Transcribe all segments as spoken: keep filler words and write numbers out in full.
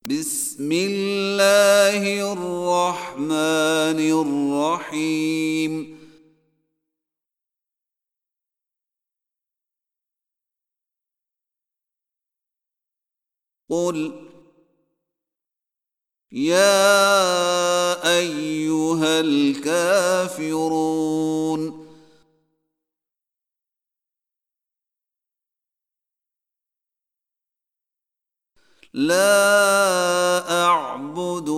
بسم الله الرحمن الرحيم قل يا أيها الكافرون لا أعبد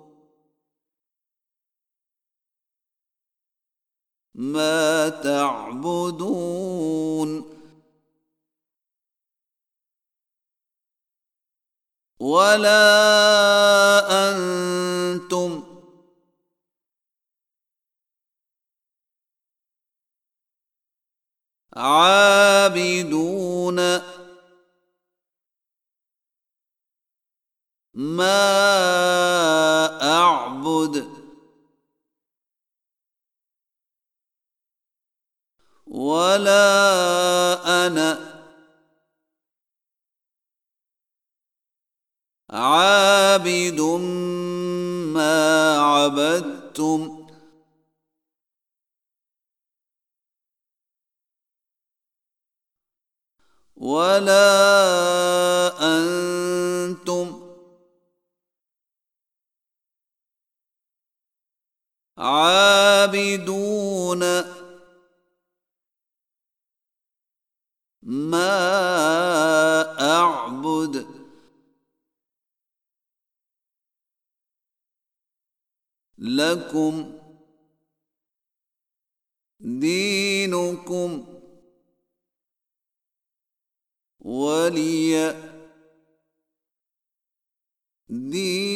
ما تعبدون ولا أنتم عابدون ما أعبد ولا أنا عابد ما عبدتم ولا أنتم عابدون ما أعبد لكم دينكم ولي دين.